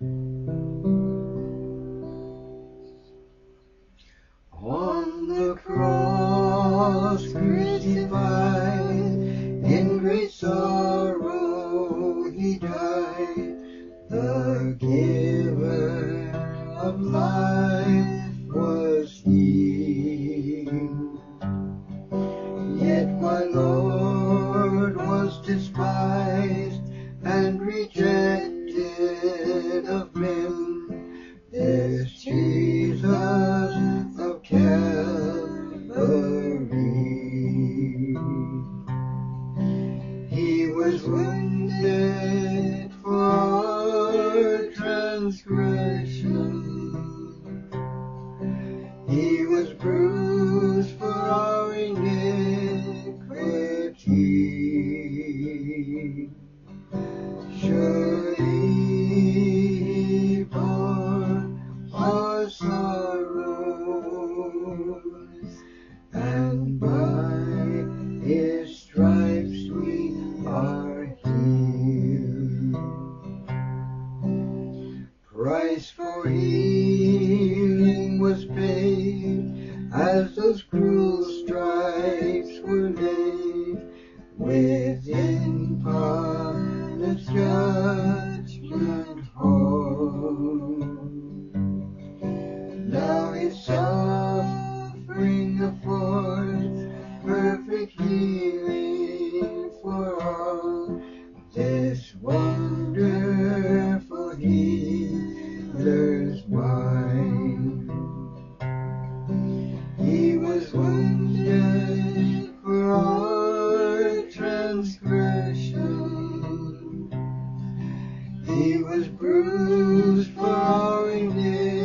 On the cross crucified, in great sorrow he died. The giver of life was he. Yet my Lord was despised and rejected of men. This Jesus of Calvary. He was wounded for our transgression. He was bruised for our iniquity. Surely he bore our sorrows, and by his stripes we are healed. Price for healing was paid, as those cruel stripes were laid within Pilate's judgment hall. Now his suffering affords perfect healing for all. This wonderful healer's wine. He was wounded for our transgression. He was bruised for our iniquity.